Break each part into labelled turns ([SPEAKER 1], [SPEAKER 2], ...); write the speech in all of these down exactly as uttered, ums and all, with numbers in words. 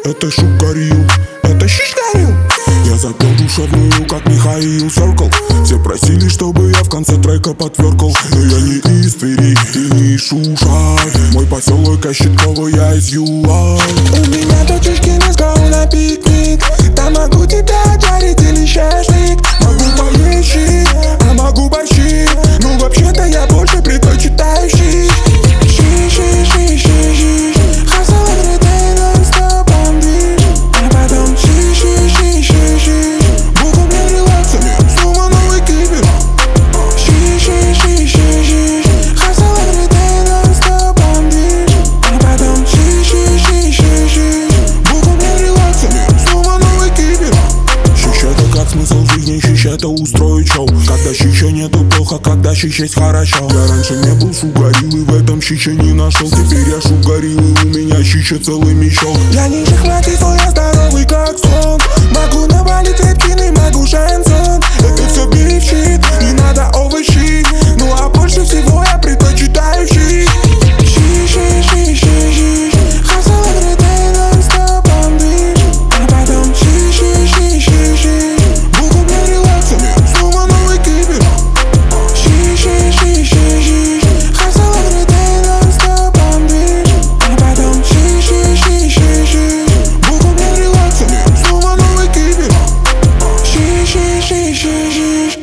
[SPEAKER 1] это шугарил, это щищарил. Я запел душевную, как Михаил Серкл. Все просили, чтобы я в конце трека подверкал. Но я не из Твери и не из Шушай. Мой поселок Ощетково, я из ЮА.
[SPEAKER 2] У меня точечки на скалу на пикник. Там могу тебя жарить или шашлык. Могу поесть, а могу борщи. Ну вообще-то я больше предпочитаю щи. Щи, щи, щи, щи, щи. Хасл everyday non-stop on движ. А потом щи, щи, щи, щи, щи. Бухом я релаксами, снова новый кибер. Щи, щи, щи, щи, щи. Хасл everyday non-stop on движ. А потом щи, щи, щи, щи, щи. Бухом я релаксами, снова новый кибер.
[SPEAKER 1] Щищ это как смысл жизни, щищ это устроить шоу. Когда щища нету плохо, когда щищ есть хорошо. Я раньше не был шугарил и в этом щища не нашел. Теперь я шугарил и у меня щища целый мешок.
[SPEAKER 2] Я не шахматист, но я здоровый как слон. Могу навалить рептины, могу шансон. Это все бифчит, не надо овощи. Ну а больше всего я предпочитаю щи. Щи, щи, щи, щи, щи. Хасл everyday non-stop on движ. А потом щи, щи, щи, щи, щи. Бухом я релаксами, снова новый кибер. Щи, щи, щи, щи, щи. Хасл everyday non-stop on движ. А потом щи, щи, щи, щи, щи. Бухом я релаксами, снова новый кибер. Щи, щи, щи, щи, щи.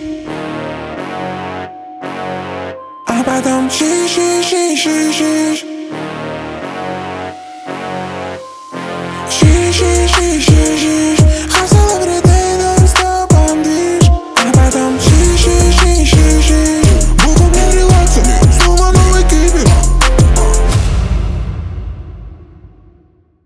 [SPEAKER 2] А потом щи, щи, щи, щи, щи. Щи, щи, щи, щи.